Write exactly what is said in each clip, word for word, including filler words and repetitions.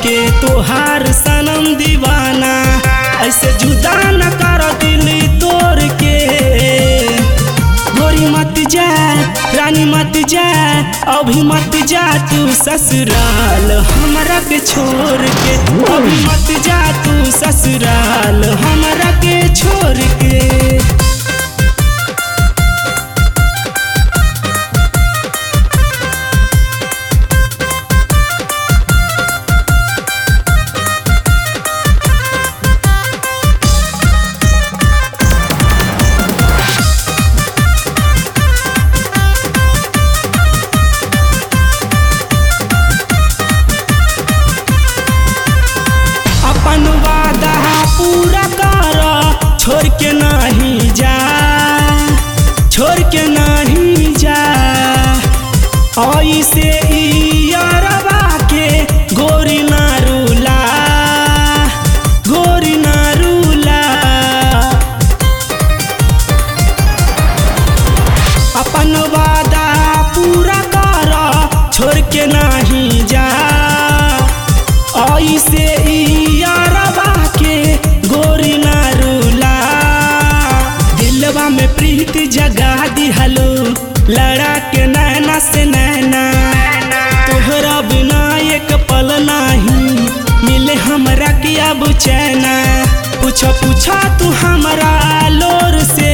के तोहार सनम दीवाना, ऐसे जुदा न कर दिल तोड़ के। गोरी मत जा रानी मत जा, अभी मत जा तू ससुराल हमरा के छोड़ के। अभी मत जा तू ससुराल हमरा के छोड़ के। अपन वादा पूरा कर, छोड़ के नहीं जा, छोड़ के नहीं जा। ऐसे यारबा के गोरी ना रूला, गोरी ना रूला। अपन वादा पूरा कर, छोड़ के नहीं जा। ऐसे यारबा के गोरी ना रूला। दिलवा में प्रीत जगा दिहलो, लड़ा के नैना से नैना। तोहरा बिना एक पल नहीं मिले हमरा के अब चैना। पूछा पूछा तू हमरा लोर से,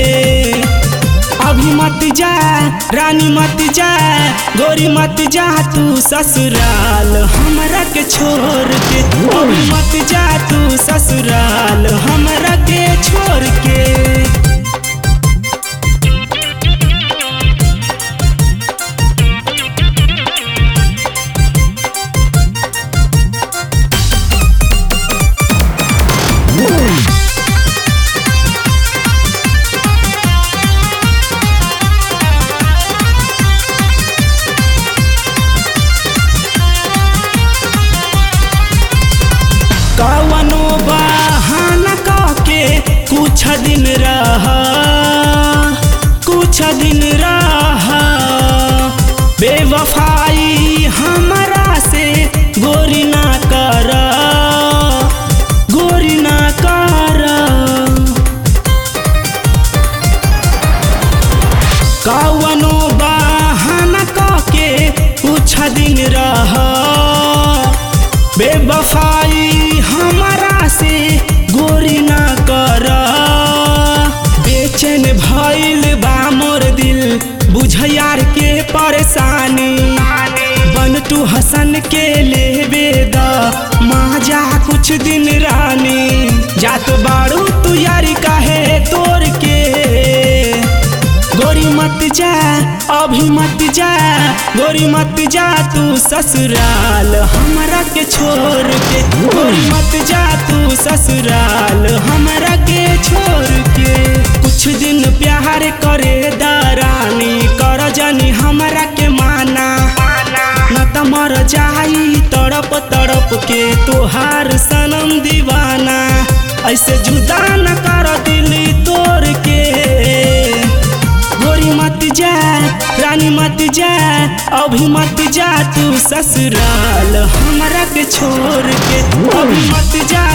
अभी मत जा रानी मत जा, गोरी मत जा तू ससुराल हमरा के छोड़ के। अभी मत जा तू ससुराल हमरा के छोड़ के। कवनो बहाना के कुछ दिन रहा, कुछ दिन रहा। बेवफाई हमरा से गोरी ना कर, गोरी ना कर। कवनो बहाना के कुछ दिन रहा। बेवफाई हमरा से गोरी ना कर। बेचैन भइल बा मोर दिल, बुझ यार के परेशानी। बनटू हसन के लेबे द माजा कुछ दिन रानी। जात बाड़ू तू यारी काहे तोड़ के। गोरी मत जा अभी मत जा, गोरी मत जा तू ससुराल हमरा के छोड़ के। गोरी मत जा तू ससुराल हमरा के छोड़ के। कुछ दिन प्यार करे दरानी, कर जानी हमरा के माना। न त मर जाई तड़प तड़प के तोहार सनम दीवाना। ऐसे जुदा न कर दिल तोड़ के। गोरी मत जा रानी मत जा, अभी मत जा तू ससुराल हमरा के छोड़ के। अभी मत जा